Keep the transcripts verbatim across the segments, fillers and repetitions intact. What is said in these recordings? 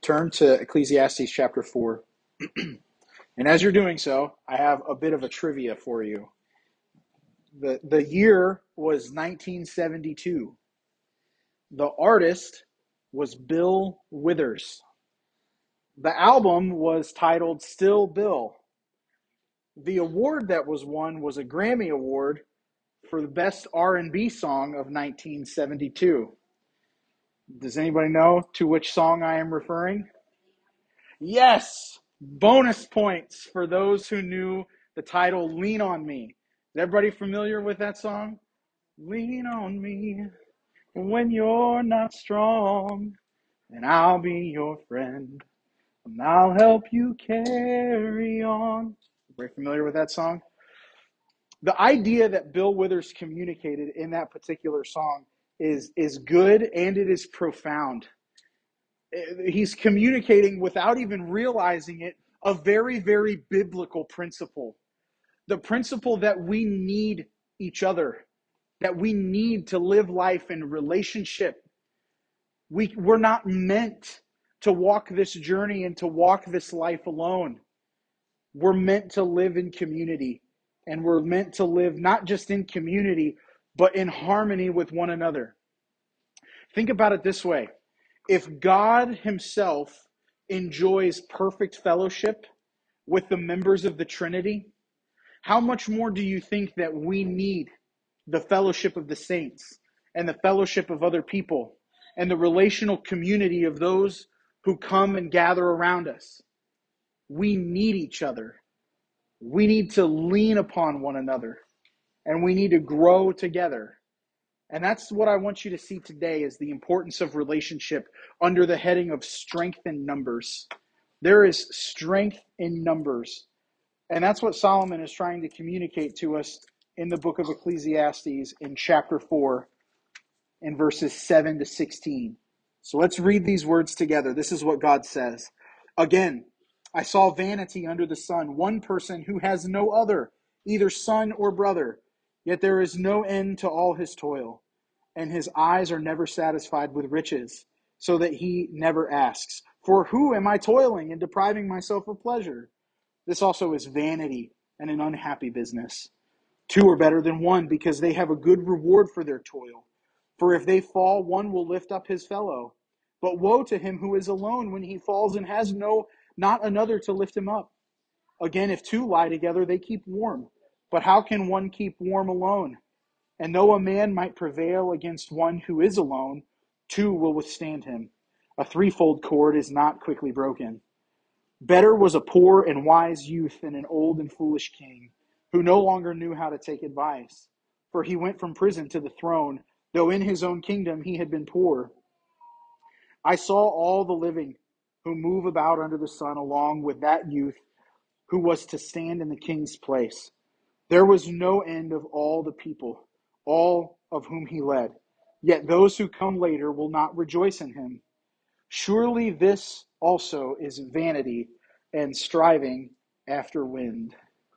turn to Ecclesiastes chapter four. And as you're doing so, I have a bit of a trivia for you. The, the year was nineteen seventy-two. The artist was Bill Withers. The album was titled Still Bill. The award that was won was a Grammy Award for the best R and B song of nineteen seventy-two. Does anybody know to which song I am referring? Yes! Bonus points for those who knew the title Lean on Me. Is everybody familiar with that song? Lean on me when you're not strong, and I'll be your friend, and I'll help you carry on. Very familiar with that song? The idea that Bill Withers communicated in that particular song is, is good, and it is profound. He's communicating without even realizing it a very, very biblical principle. The principle that we need each other, that we need to live life in relationship. We, we're not meant to walk this journey and to walk this life alone. We're meant to live in community, and we're meant to live not just in community, but in harmony with one another. Think about it this way. If God himself enjoys perfect fellowship with the members of the Trinity, how much more do you think that we need the fellowship of the saints and the fellowship of other people and the relational community of those who come and gather around us? We need each other. We need to lean upon one another, and we need to grow together. And that's what I want you to see today, is the importance of relationship under the heading of strength in numbers. There is strength in numbers. And that's what Solomon is trying to communicate to us in the book of Ecclesiastes in chapter four, in verses seven to sixteen. So let's read these words together. This is what God says. Again, I saw vanity under the sun, one person who has no other, either son or brother. Yet there is no end to all his toil, and his eyes are never satisfied with riches, so that he never asks, for who am I toiling and depriving myself of pleasure? This also is vanity and an unhappy business. Two are better than one, because they have a good reward for their toil. For if they fall, one will lift up his fellow. But woe to him who is alone when he falls and has no, not another to lift him up. Again, if two lie together, they keep warm. But how can one keep warm alone? And though a man might prevail against one who is alone, two will withstand him. A threefold cord is not quickly broken. Better was a poor and wise youth than an old and foolish king, who no longer knew how to take advice. For he went from prison to the throne, though in his own kingdom he had been poor. I saw all the living who move about under the sun, along with that youth who was to stand in the king's place. There was no end of all the people, all of whom he led. Yet those who come later will not rejoice in him. Surely this also is vanity and striving after wind.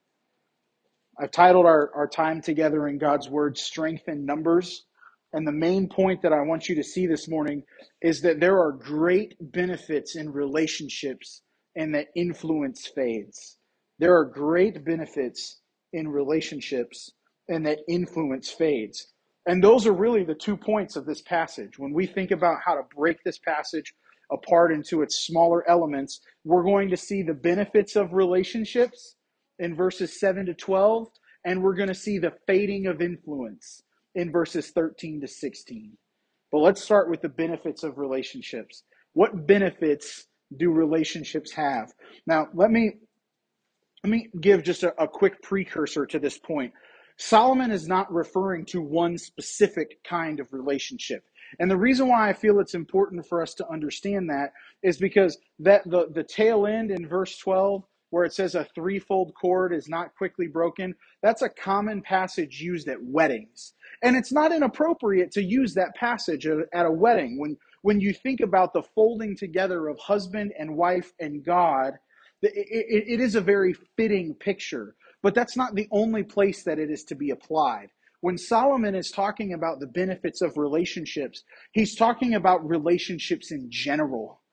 I've titled our, our time together in God's Word, Strength in Numbers. And the main point that I want you to see this morning is that there are great benefits in relationships, and that influence fades. There are great benefits in relationships, and that influence fades. And those are really the two points of this passage. When we think about how to break this passage apart into its smaller elements, we're going to see the benefits of relationships in verses seven to twelve, and we're going to see the fading of influence in verses thirteen to sixteen. But let's start with the benefits of relationships. What benefits do relationships have? Now, let me let me give just a, a quick precursor to this point. Solomon is not referring to one specific kind of relationship. And the reason why I feel it's important for us to understand that is because that the, the tail end in verse twelve, where it says a threefold cord is not quickly broken, that's a common passage used at weddings. And it's not inappropriate to use that passage at a wedding. When, when you think about the folding together of husband and wife and God, it, it, it is a very fitting picture. But that's not the only place that it is to be applied. When Solomon is talking about the benefits of relationships, he's talking about relationships in general.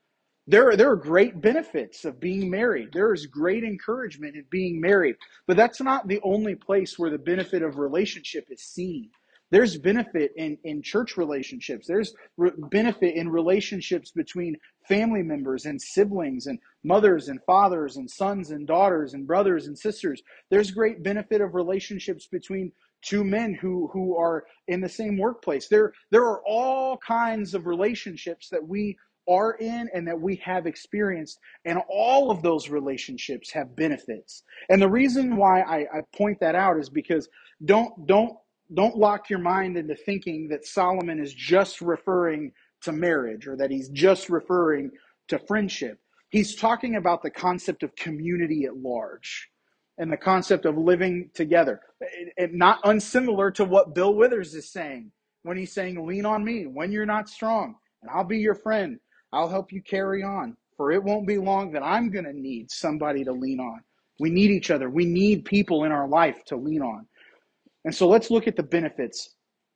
There, there are great benefits of being married. There is great encouragement in being married. But that's not the only place where the benefit of relationship is seen. There's benefit in, in church relationships. There's re- benefit in relationships between family members and siblings and mothers and fathers and sons and daughters and brothers and sisters. There's great benefit of relationships between two men who, who are in the same workplace. There, there are all kinds of relationships that we are in and that we have experienced, and all of those relationships have benefits. And the reason why I, I point that out is because don't don't don't lock your mind into thinking that Solomon is just referring to marriage or that he's just referring to friendship. He's talking about the concept of community at large and the concept of living together. And not unsimilar to what Bill Withers is saying when he's saying, lean on me when you're not strong, and I'll be your friend. I'll help you carry on, for it won't be long that I'm going to need somebody to lean on. We need each other. We need people in our life to lean on. And so let's look at the benefits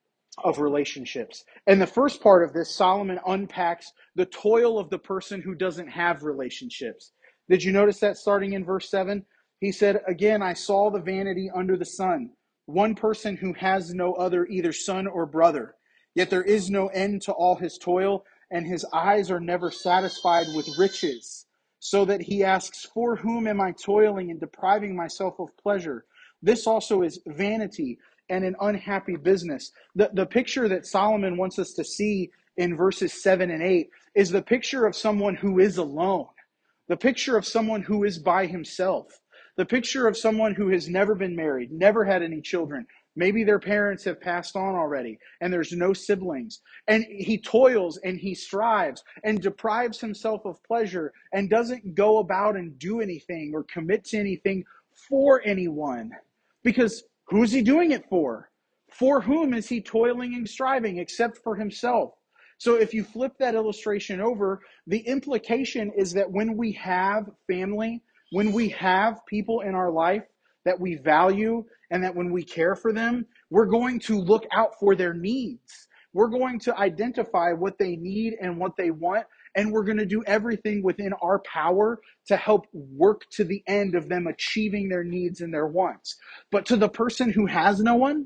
of relationships. And the first part of this, Solomon unpacks the toil of the person who doesn't have relationships. Did you notice that starting in verse seven? He said, again, I saw the vanity under the sun, one person who has no other, either son or brother. Yet there is no end to all his toil, and his eyes are never satisfied with riches, so that he asks, for whom am I toiling and depriving myself of pleasure? This also is vanity and an unhappy business. The, the picture that Solomon wants us to see in verses seven and eight is the picture of someone who is alone, the picture of someone who is by himself, the picture of someone who has never been married, never had any children. Maybe their parents have passed on already and there's no siblings. And he toils and he strives and deprives himself of pleasure and doesn't go about and do anything or commit to anything for anyone. Because who's he doing it for? For whom is he toiling and striving except for himself? So if you flip that illustration over, the implication is that when we have family, when we have people in our life that we value and that when we care for them, we're going to look out for their needs. We're going to identify what they need and what they want, and we're going to do everything within our power to help work to the end of them achieving their needs and their wants. But to the person who has no one,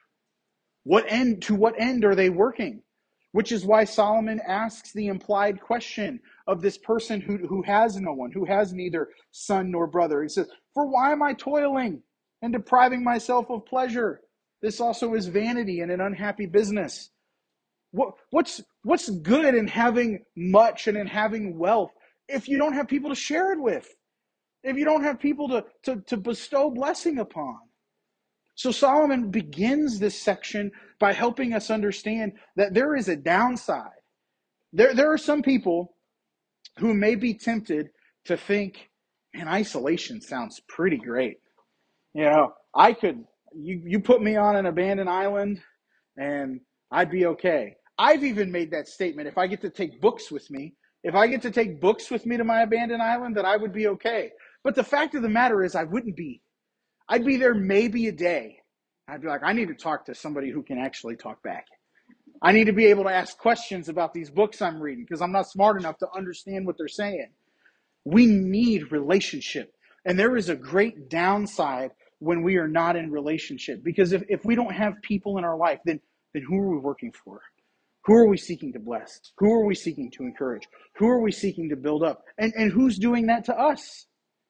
what end, to what end are they working? Which is why Solomon asks the implied question of this person who, who has no one, who has neither son nor brother. He says, for why am I toiling and depriving myself of pleasure? This also is vanity and an unhappy business. What, what's, what's good in having much and in having wealth if you don't have people to share it with? If you don't have people to, to, to bestow blessing upon? So Solomon begins this section by helping us understand that there is a downside. There, there are some people who may be tempted to think, man, isolation sounds pretty great. You know, I could, you, you put me on an abandoned island and I'd be okay. I've even made that statement. If I get to take books with me, if I get to take books with me to my abandoned island, that I would be okay. But the fact of the matter is I wouldn't be. I'd be there maybe a day. I'd be like, I need to talk to somebody who can actually talk back. I need to be able to ask questions about these books I'm reading because I'm not smart enough to understand what they're saying. We need relationship. And there is a great downside when we are not in relationship. Because if, if we don't have people in our life, then, then who are we working for? Who are we seeking to bless? Who are we seeking to encourage? Who are we seeking to build up? And, and who's doing that to us?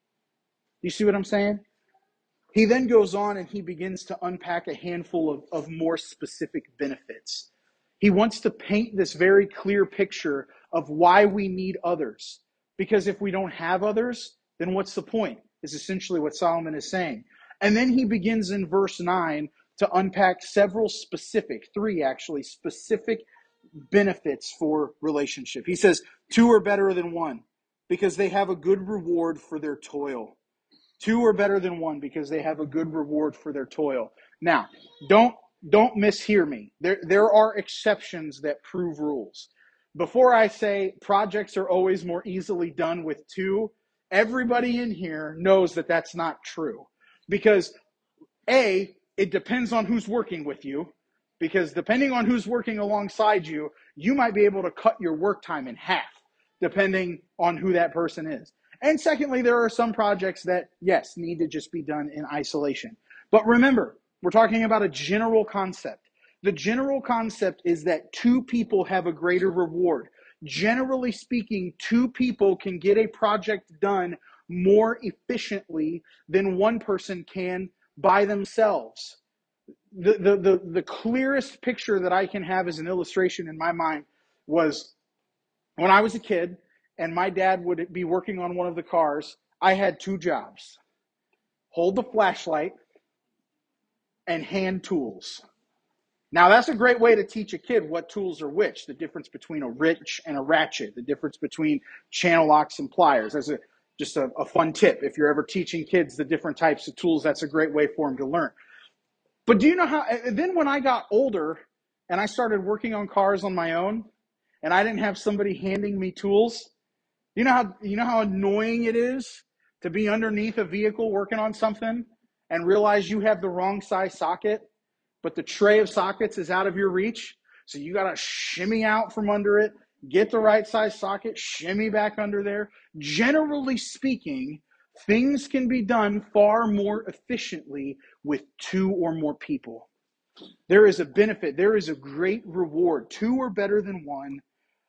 You see what I'm saying? He then goes on and he begins to unpack a handful of, of more specific benefits. He wants to paint this very clear picture of why we need others. Because if we don't have others, then what's the point? Is essentially what Solomon is saying. And then he begins in verse nine to unpack several specific, three actually, specific benefits for relationship. He says, two are better than one because they have a good reward for their toil. Two are better than one because they have a good reward for their toil. Now, don't don't mishear me. There there are exceptions that prove rules. Before I say projects are always more easily done with two, everybody in here knows that that's not true. Because A, it depends on who's working with you. Because depending on who's working alongside you, you might be able to cut your work time in half. depending on who that person is. And secondly, there are some projects that, yes, need to just be done in isolation. But remember, we're talking about a general concept. The general concept is that two people have a greater reward. Generally speaking, two people can get a project done more efficiently than one person can by themselves. The, the, the, the clearest picture that I can have as an illustration in my mind was when I was a kid and my dad would be working on one of the cars. I had two jobs: hold the flashlight and hand tools. Now, that's a great way to teach a kid what tools are which, the difference between a wrench and a ratchet, the difference between channel locks and pliers. That's a, just a, a fun tip. If you're ever teaching kids the different types of tools, that's a great way for them to learn. But do you know how, then when I got older and I started working on cars on my own and I didn't have somebody handing me tools, you know how, you know how annoying it is to be underneath a vehicle working on something and realize you have the wrong size socket, but the tray of sockets is out of your reach. So you got to shimmy out from under it, get the right size socket, shimmy back under there. Generally speaking, things can be done far more efficiently with two or more people. There is a benefit. There is a great reward. Two are better than one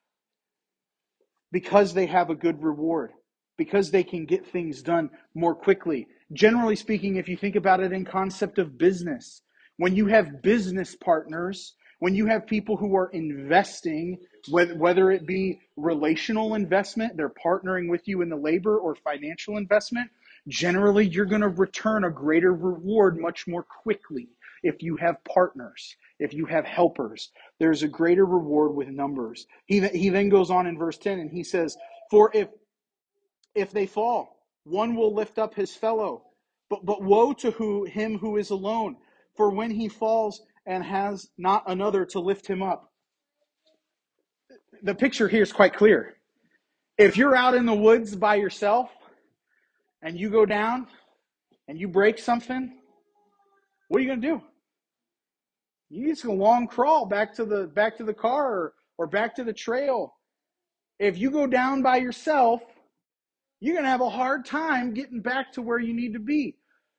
because they have a good reward, because they can get things done more quickly. Generally speaking, if you think about it in concept of business, when you have business partners, when you have people who are investing, whether it be relational investment, they're partnering with you in the labor, or financial investment, generally you're going to return a greater reward much more quickly if you have partners, if you have helpers. There's a greater reward with numbers. He, he then goes on in verse ten and he says, for if if they fall, one will lift up his fellow. But, but woe to who, him who is alone. For when he falls and has not another to lift him up. The picture here is quite clear. If you're out in the woods by yourself and you go down and you break something, what are you going to do? You just a long crawl back to the back to the car or, or back to the trail. If you go down by yourself, you're going to have a hard time getting back to where you need to be.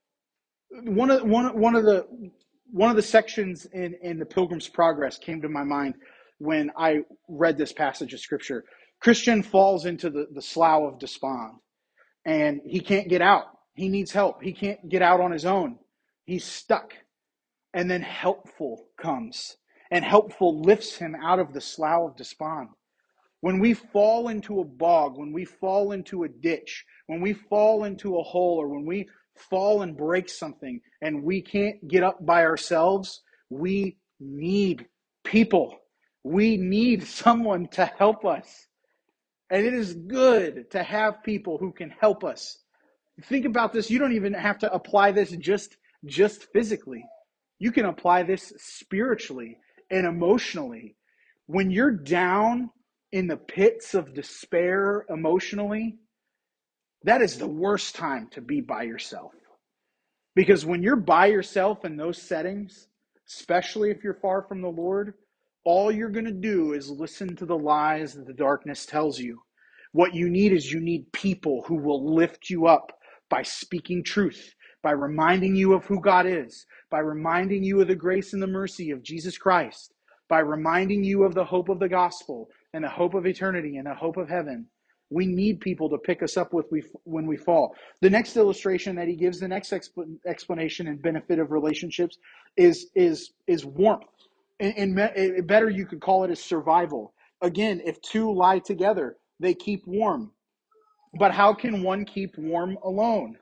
One of one one of the one of the sections in, in the Pilgrim's Progress came to my mind when I read this passage of scripture. Christian falls into the, the slough of despond and he can't get out. He needs help. He can't get out on his own. He's stuck. And then helpful comes, and helpful lifts him out of the slough of despond. When we fall into a bog, when we fall into a ditch, when we fall into a hole, or when we fall and break something and we can't get up by ourselves, we need people. We need someone to help us. And it is good to have people who can help us. Think about this. You don't even have to apply this just, just physically. You can apply this spiritually and emotionally. When you're down in the pits of despair emotionally, that is the worst time to be by yourself. Because when you're by yourself in those settings, especially if you're far from the Lord, all you're going to do is listen to the lies that the darkness tells you. What you need is you need people who will lift you up by speaking truth, by reminding you of who God is, by reminding you of the grace and the mercy of Jesus Christ, by reminding you of the hope of the gospel and the hope of eternity and the hope of heaven. We need people to pick us up with we, when we fall. The next illustration that he gives, the next expl- explanation and benefit of relationships is, is, is warmth. And, and me, better you could call it as survival. Again, if two lie together, they keep warm. But how can one keep warm alone?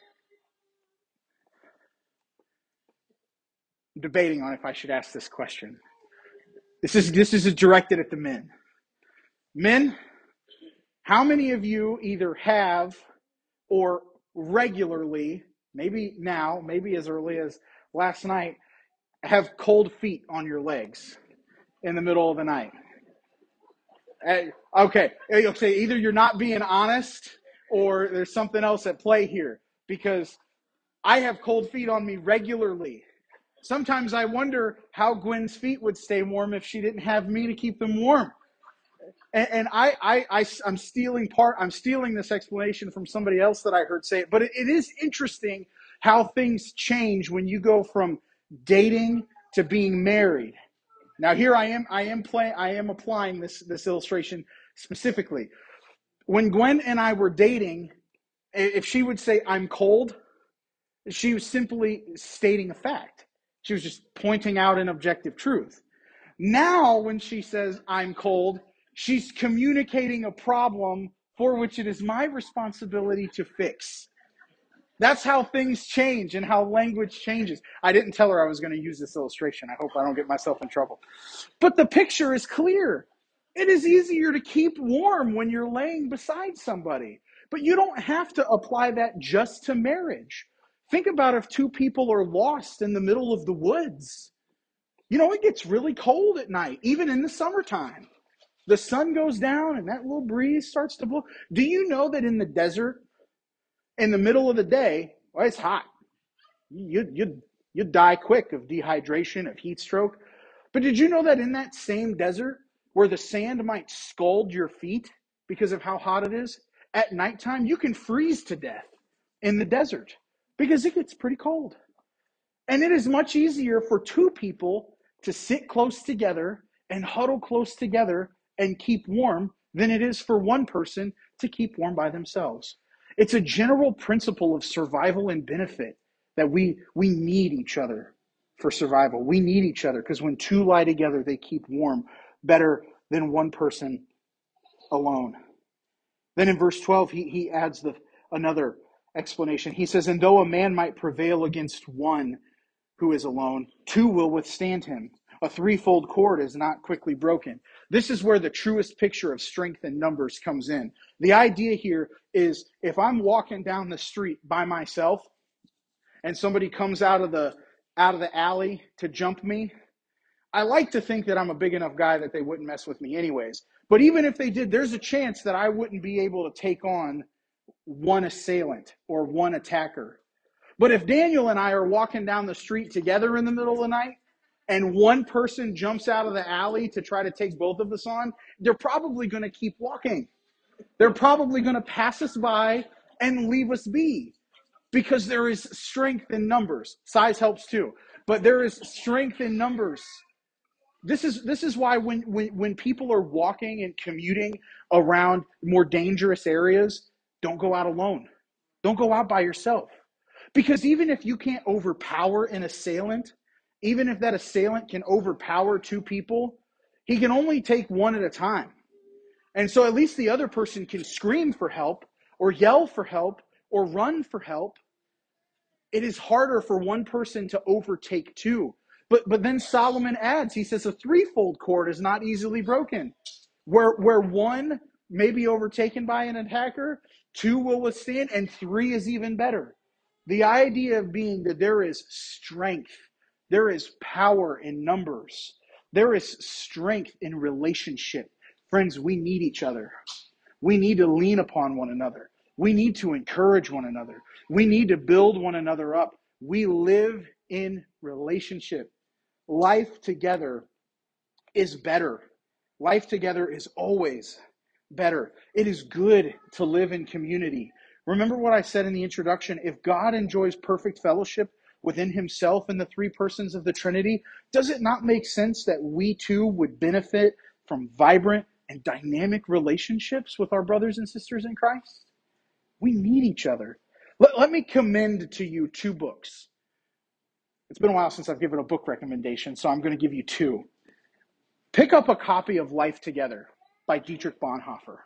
I'm debating on if I should ask this question. This is this is directed at the men. Men, how many of you either have or regularly, maybe now, maybe as early as last night, have cold feet on your legs in the middle of the night? Okay, okay, either you're not being honest or there's something else at play here, because I have cold feet on me regularly. Sometimes I wonder how Gwen's feet would stay warm if she didn't have me to keep them warm. And, and I, I, I, I'm stealing part, I'm stealing this explanation from somebody else that I heard say it, but it, it is interesting how things change when you go from dating to being married. Now here I am, I am playing, I am applying this, this illustration specifically. When Gwen and I were dating, if she would say, I'm cold, she was simply stating a fact. She was just pointing out an objective truth. Now, when she says, I'm cold, she's communicating a problem for which it is my responsibility to fix. That's how things change and how language changes. I didn't tell her I was going to use this illustration. I hope I don't get myself in trouble. But the picture is clear. It is easier to keep warm when you're laying beside somebody. But you don't have to apply that just to marriage. Think about if two people are lost in the middle of the woods. You know, it gets really cold at night, even in the summertime. The sun goes down and that little breeze starts to blow. Do you know that in the desert, in the middle of the day, well, it's hot. You'd, you'd, you'd die quick of dehydration, of heat stroke. But did you know that in that same desert, where the sand might scald your feet because of how hot it is, at nighttime, you can freeze to death in the desert because it gets pretty cold. And it is much easier for two people to sit close together and huddle close together and keep warm than it is for one person to keep warm by themselves. It's a general principle of survival and benefit that we, we need each other for survival. We need each other because when two lie together, they keep warm better than one person alone. Then in verse twelve, he, he adds the another explanation. He says, and though a man might prevail against one who is alone, two will withstand him. A threefold cord is not quickly broken. This is where the truest picture of strength in numbers comes in. The idea here is if I'm walking down the street by myself and somebody comes out of the out of the alley to jump me, I like to think that I'm a big enough guy that they wouldn't mess with me anyways. But even if they did, there's a chance that I wouldn't be able to take on one assailant or one attacker. But if Daniel and I are walking down the street together in the middle of the night and one person jumps out of the alley to try to take both of us on, they're probably going to keep walking. They're probably going to pass us by and leave us be because there is strength in numbers. Size helps too, but there is strength in numbers. This is this is why when, when, when people are walking and commuting around more dangerous areas, don't go out alone. Don't go out by yourself. Because even if you can't overpower an assailant, even if that assailant can overpower two people, he can only take one at a time. And so at least the other person can scream for help or yell for help or run for help. It is harder for one person to overtake two. But but then Solomon adds, he says a threefold cord is not easily broken. Where where one may be overtaken by an attacker, two will withstand, and three is even better. The idea of being that there is strength, there is power in numbers, there is strength in relationship. Friends, we need each other. We need to lean upon one another. We need to encourage one another. We need to build one another up. We live in relationship. Life together is better. Life together is always better. It is good to live in community. Remember what I said in the introduction? If God enjoys perfect fellowship within himself and the three persons of the Trinity, does it not make sense that we too would benefit from vibrant and dynamic relationships with our brothers and sisters in Christ? We need each other. Let, let me commend to you two books. It's been a while since I've given a book recommendation, so I'm going to give you two. Pick up a copy of Life Together by Dietrich Bonhoeffer.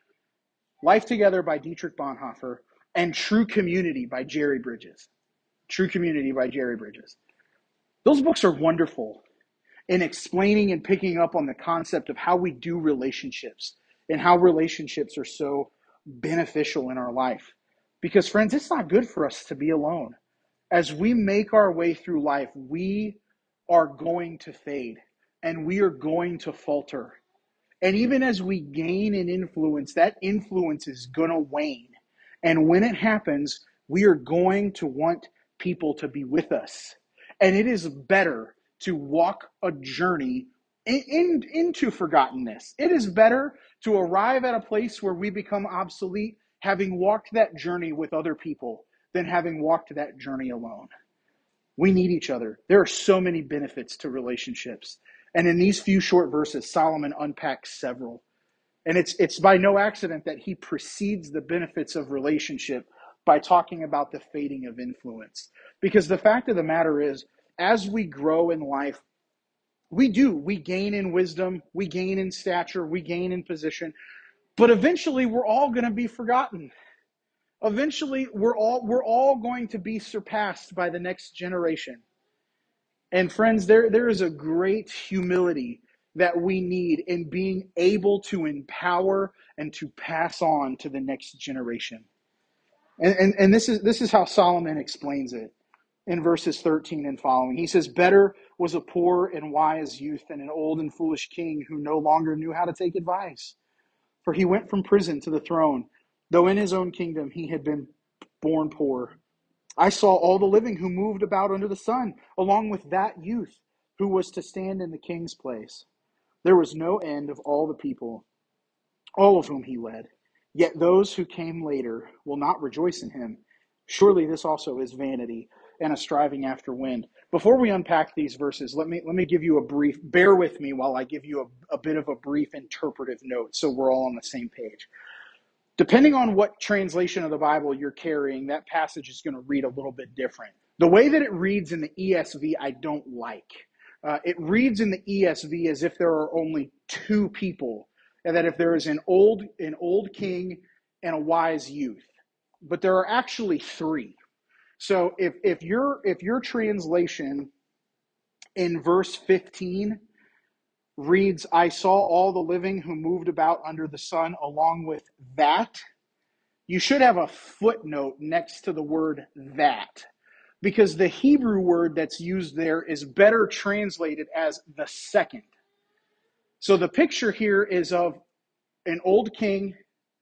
Life Together by Dietrich Bonhoeffer and True Community by Jerry Bridges. True Community by Jerry Bridges. Those books are wonderful in explaining and picking up on the concept of how we do relationships and how relationships are so beneficial in our life. Because, friends, it's not good for us to be alone. As we make our way through life, we are going to fade and we are going to falter. And even as we gain an influence, that influence is going to wane. And when it happens, we are going to want people to be with us. And it is better to walk a journey in, in, into forgottenness. It is better to arrive at a place where we become obsolete, having walked that journey with other people, than having walked that journey alone. We need each other. There are so many benefits to relationships. And in these few short verses, Solomon unpacks several. And it's it's by no accident that he precedes the benefits of relationship by talking about the fading of influence. Because the fact of the matter is, as we grow in life, we do. We gain in wisdom, we gain in stature, we gain in position. But eventually we're all going to be forgotten. Eventually we're all we're all going to be surpassed by the next generation. And friends, there, there is a great humility that we need in being able to empower and to pass on to the next generation. And, and, and this is this is how Solomon explains it in verses thirteen and following. He says, better was a poor and wise youth than an old and foolish king who no longer knew how to take advice. For he went from prison to the throne, though in his own kingdom he had been born poor. I saw all the living who moved about under the sun, along with that youth who was to stand in the king's place. There was no end of all the people, all of whom he led. Yet those who came later will not rejoice in him. Surely this also is vanity and a striving after wind. Before we unpack these verses, let me let me give you a brief, bear with me while I give you a, a bit of a brief interpretive note so we're all on the same page. Depending on what translation of the Bible you're carrying, that passage is going to read a little bit different. The way that it reads in the E S V, I don't like. Uh, it reads in the E S V as if there are only two people, and that if there is an old, an old king and a wise youth, but there are actually three. So if if your if your translation in verse fifteen reads, I saw all the living who moved about under the sun, along with that, you should have a footnote next to the word that, because the Hebrew word that's used there is better translated as the second. So the picture here is of an old king,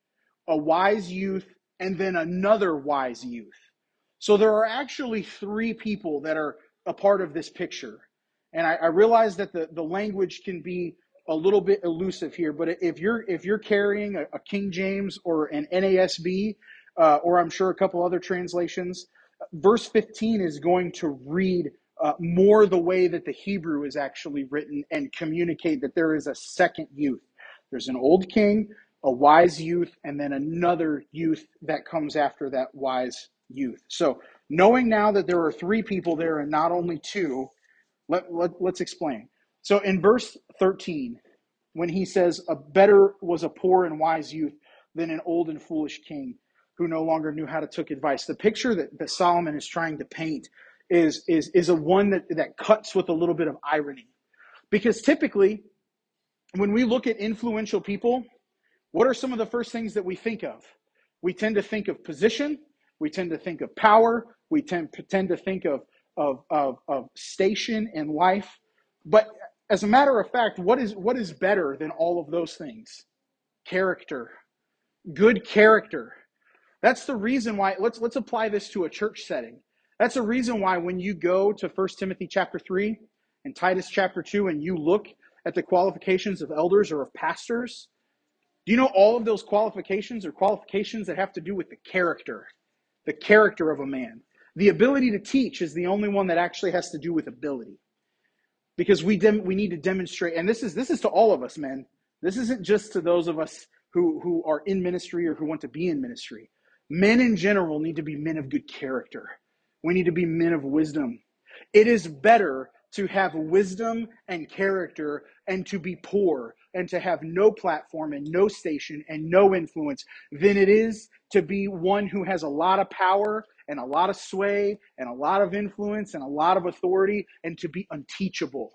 a wise youth, and then another wise youth. So there are actually three people that are a part of this picture. And I, I realize that the, the language can be a little bit elusive here, but if you're if you're carrying a, a King James or an N A S B, uh, or I'm sure a couple other translations, verse fifteen is going to read uh, more the way that the Hebrew is actually written and communicate that there is a second youth. There's an old king, a wise youth, and then another youth that comes after that wise youth. So knowing now that there are three people there and not only two, let, let, let's explain. So in verse thirteen, when he says, a better was a poor and wise youth than an old and foolish king who no longer knew how to take advice, the picture that, that Solomon is trying to paint is, is, is a one that, that cuts with a little bit of irony. Because typically, when we look at influential people, what are some of the first things that we think of? We tend to think of position. We tend to think of power. We tend, tend to think of, of, of, of station in life. But as a matter of fact, what is, what is better than all of those things? Character. Good character. That's the reason why, let's, let's apply this to a church setting. That's the reason why when you go to First Timothy chapter three and Titus chapter two and you look at the qualifications of elders or of pastors, do you know all of those qualifications are qualifications that have to do with the character, the character of a man? The ability to teach is the only one that actually has to do with ability. Because we dem- we need to demonstrate, and this is this is to all of us, men. This isn't just to those of us who, who are in ministry or who want to be in ministry. Men in general need to be men of good character. We need to be men of wisdom. It is better to have wisdom and character and to be poor and to have no platform and no station and no influence than it is to be one who has a lot of power and a lot of sway and a lot of influence and a lot of authority and to be unteachable.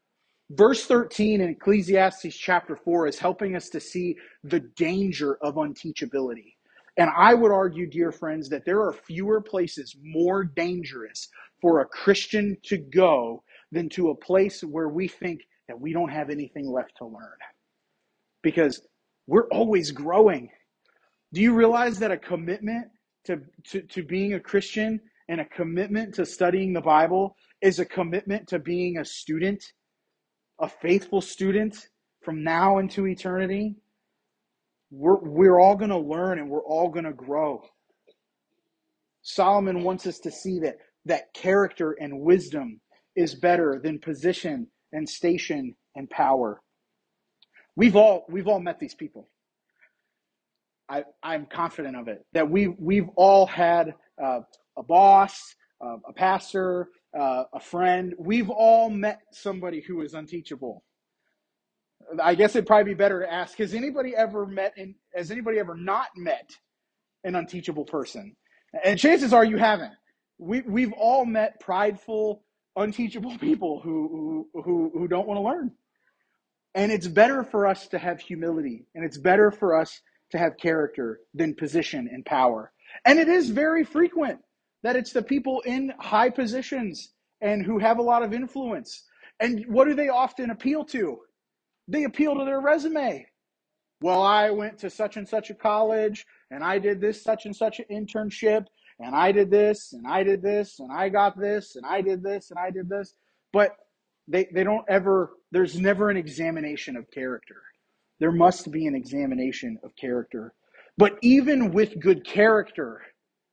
Verse thirteen in Ecclesiastes chapter four is helping us to see the danger of unteachability. And I would argue, dear friends, that there are fewer places more dangerous for a Christian to go than to a place where we think that we don't have anything left to learn. Because we're always growing. Do you realize that a commitment to, to, to being a Christian and a commitment to studying the Bible is a commitment to being a student? a faithful student from now into eternity, we're, we're all going to learn and we're all going to grow. Solomon wants us to see that, that character and wisdom is better than position and station and power. We've all, we've all met these people. I, I'm confident of it, that we, we've all had uh, a boss, uh, a pastor, uh, a friend. We've all met somebody who is unteachable. I guess it'd probably be better to ask, has anybody ever met, in, has anybody ever not met an unteachable person? And chances are you haven't. We, we've all met prideful, unteachable people who, who, who, who don't want to learn. And it's better for us to have humility, and it's better for us to have character than position and power. And it is very frequent that it's the people in high positions and who have a lot of influence. And what do they often appeal to? They appeal to their resume. Well, I went to such and such a college, and I did this such and such an internship, and I did this, and I did this, and I got this, and I did this, and I did this. But they, they don't ever, there's never an examination of character. There must be an examination of character. But even with good character,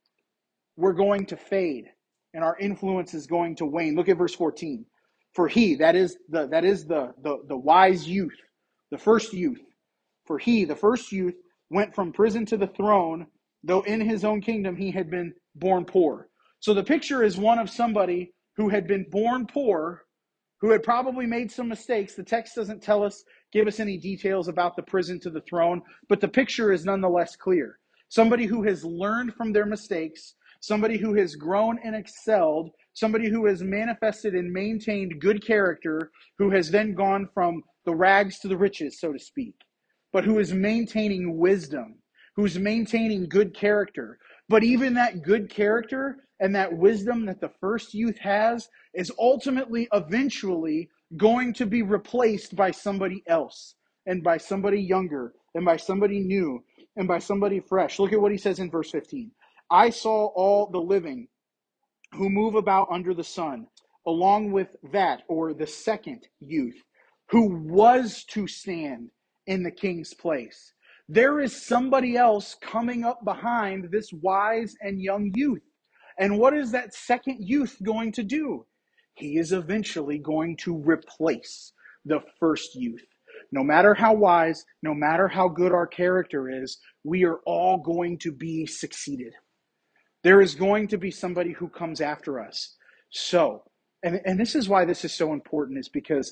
we're going to fade, and our influence is going to wane. Look at verse fourteen. For he, that is the that is the, the, the wise youth, the first youth. For he, the first youth, went from prison to the throne, though in his own kingdom he had been born poor. So the picture is one of somebody who had been born poor, who had probably made some mistakes. The text doesn't tell us, give us any details about the prison to the throne, but the picture is nonetheless clear. Somebody who has learned from their mistakes, somebody who has grown and excelled, somebody who has manifested and maintained good character, who has then gone from the rags to the riches, so to speak, but who is maintaining wisdom, who's maintaining good character. But even that good character and that wisdom that the first youth has is ultimately, eventually, going to be replaced by somebody else, and by somebody younger, and by somebody new, and by somebody fresh. Look at what he says in verse fifteen. I saw all the living who move about under the sun, along with that, or the second youth, who was to stand in the king's place. There is somebody else coming up behind this wise and young youth. And what is that second youth going to do? He is eventually going to replace the first youth. No matter how wise, no matter how good our character is, we are all going to be succeeded. There is going to be somebody who comes after us. So, and, and this is why this is so important, is because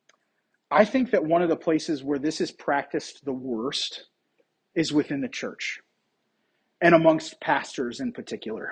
I think that one of the places where this is practiced the worst is within the church, and amongst pastors in particular.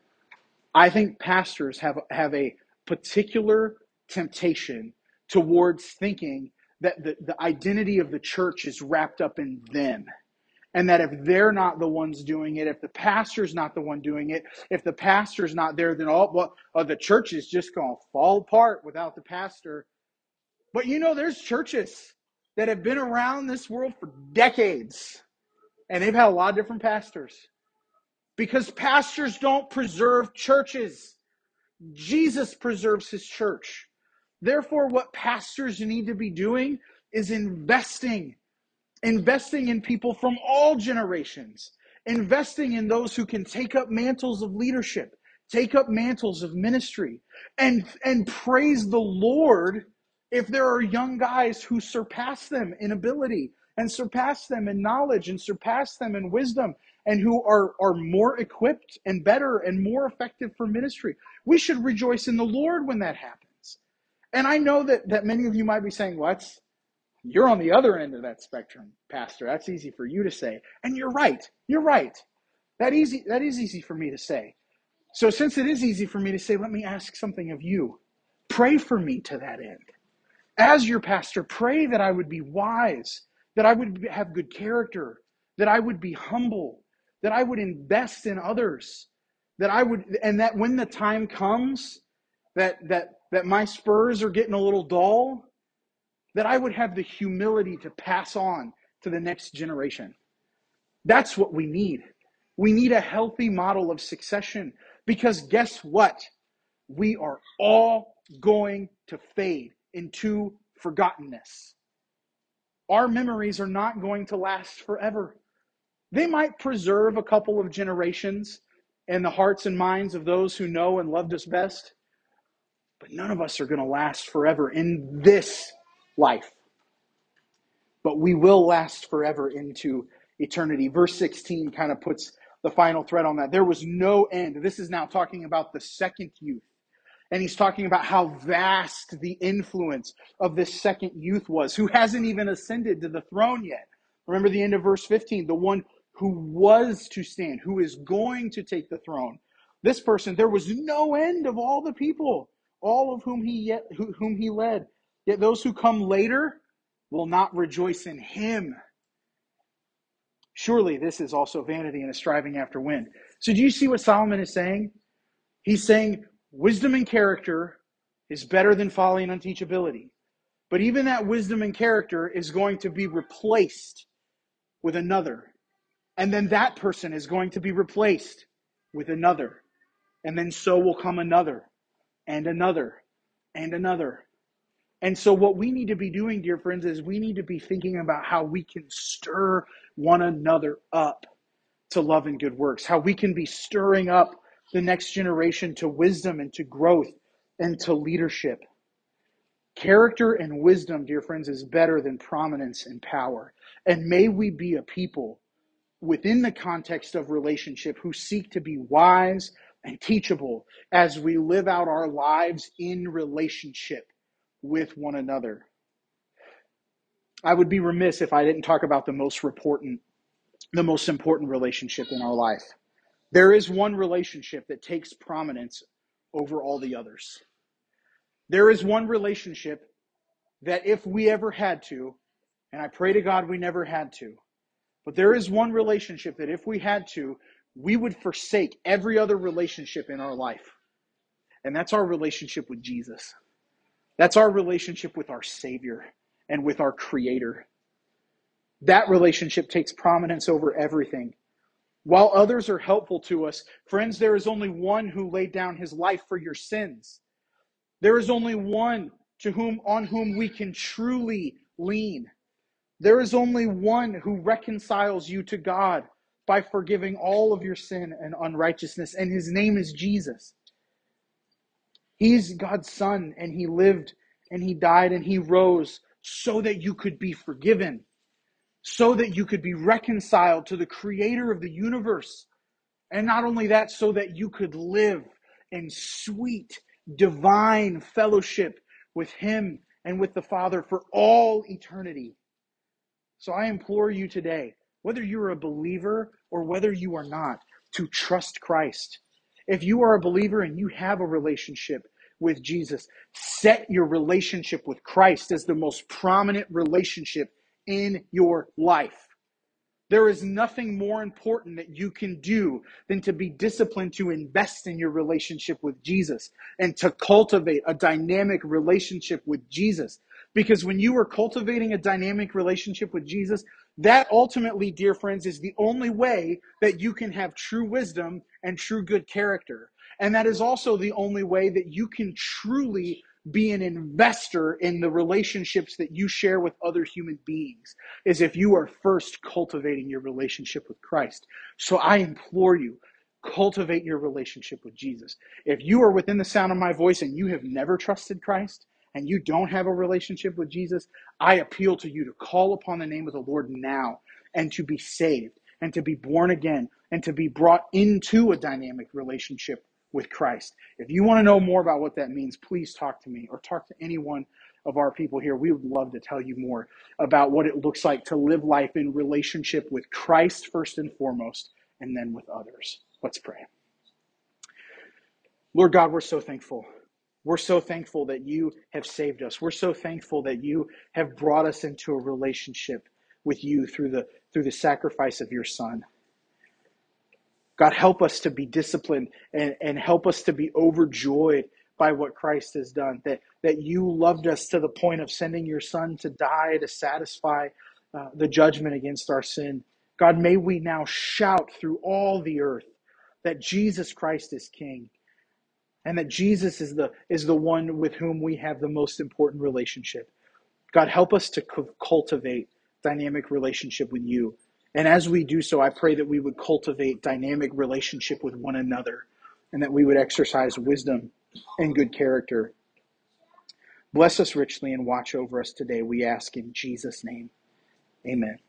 I think pastors have, have a particular temptation towards thinking that the, the identity of the church is wrapped up in them. And that if they're not the ones doing it, if the pastor's not the one doing it, if the pastor's not there, then all well, uh, the church is just going to fall apart without the pastor. But you know, there's churches that have been around this world for decades, and they've had a lot of different pastors. Because pastors don't preserve churches. Jesus preserves his church. Therefore, what pastors need to be doing is investing. Investing in people from all generations. Investing in those who can take up mantles of leadership, take up mantles of ministry, and, and praise the Lord if there are young guys who surpass them in ability, and surpass them in knowledge, and surpass them in wisdom, and who are, are more equipped and better and more effective for ministry. We should rejoice in the Lord when that happens. And I know that, that many of you might be saying, what? You're on the other end of that spectrum, Pastor. That's easy for you to say. And you're right. You're right. That easy, that is easy for me to say. So since it is easy for me to say, let me ask something of you. Pray for me to that end. As your pastor, pray that I would be wise, that I would have good character, that I would be humble, that I would invest in others, that I would, and that when the time comes that that that my spurs are getting a little dull, that I would have the humility to pass on to the next generation. That's what we need. We need a healthy model of succession, because guess what? We are all going to fade into forgottenness. Our memories are not going to last forever. They might preserve a couple of generations in the hearts and minds of those who know and loved us best, but none of us are going to last forever in this life. But we will last forever into eternity. Verse sixteen kind of puts the final thread on that. There was no end. This is now talking about the second youth. And he's talking about how vast the influence of this second youth was, who hasn't even ascended to the throne yet. Remember the end of verse fifteen, the one who was to stand, who is going to take the throne. This person, there was no end of all the people, all of whom he yet whom he led. Yet those who come later will not rejoice in him. Surely this is also vanity and a striving after wind. So do you see what Solomon is saying? He's saying wisdom and character is better than folly and unteachability. But even that wisdom and character is going to be replaced with another. And then that person is going to be replaced with another. And then so will come another and another and another. And so what we need to be doing, dear friends, is we need to be thinking about how we can stir one another up to love and good works. How we can be stirring up the next generation to wisdom and to growth and to leadership. Character and wisdom, dear friends, is better than prominence and power. And may we be a people within the context of relationship who seek to be wise and teachable as we live out our lives in relationship with one another. I would be remiss if I didn't talk about the most important, the most important relationship in our life. There is one relationship that takes prominence over all the others. There is one relationship that if we ever had to, and I pray to God we never had to, but there is one relationship that if we had to, we would forsake every other relationship in our life. And that's our relationship with Jesus. That's our relationship with our Savior and with our Creator. That relationship takes prominence over everything. While others are helpful to us, friends, there is only one who laid down his life for your sins. There is only one to whom, on whom we can truly lean. There is only one who reconciles you to God by forgiving all of your sin and unrighteousness, and his name is Jesus. He's God's Son, and he lived, and he died, and he rose so that you could be forgiven, so that you could be reconciled to the Creator of the universe. And not only that, so that you could live in sweet, divine fellowship with him and with the Father for all eternity. So I implore you today, whether you're a believer or whether you are not, to trust Christ. If you are a believer and you have a relationship with Jesus, set your relationship with Christ as the most prominent relationship in your life. There is nothing more important that you can do than to be disciplined to invest in your relationship with Jesus and to cultivate a dynamic relationship with Jesus. Because when you are cultivating a dynamic relationship with Jesus, that ultimately, dear friends, is the only way that you can have true wisdom and true good character. And that is also the only way that you can truly be an investor in the relationships that you share with other human beings, is if you are first cultivating your relationship with Christ. So I implore you, cultivate your relationship with Jesus. If you are within the sound of my voice and you have never trusted Christ and you don't have a relationship with Jesus, I appeal to you to call upon the name of the Lord now and to be saved and to be born again and to be brought into a dynamic relationship with Christ. If you want to know more about what that means, please talk to me or talk to any one of our people here. We would love to tell you more about what it looks like to live life in relationship with Christ first and foremost, and then with others. Let's pray. Lord God, we're so thankful. We're so thankful that you have saved us. We're so thankful that you have brought us into a relationship with you through the through the sacrifice of your Son. God, help us to be disciplined and, and help us to be overjoyed by what Christ has done, that, that you loved us to the point of sending your Son to die to satisfy uh, the judgment against our sin. God, may we now shout through all the earth that Jesus Christ is King and that Jesus is the, is the one with whom we have the most important relationship. God, help us to cultivate dynamic relationship with you. And as we do so, I pray that we would cultivate dynamic relationship with one another and that we would exercise wisdom and good character. Bless us richly and watch over us today, we ask in Jesus' name. Amen.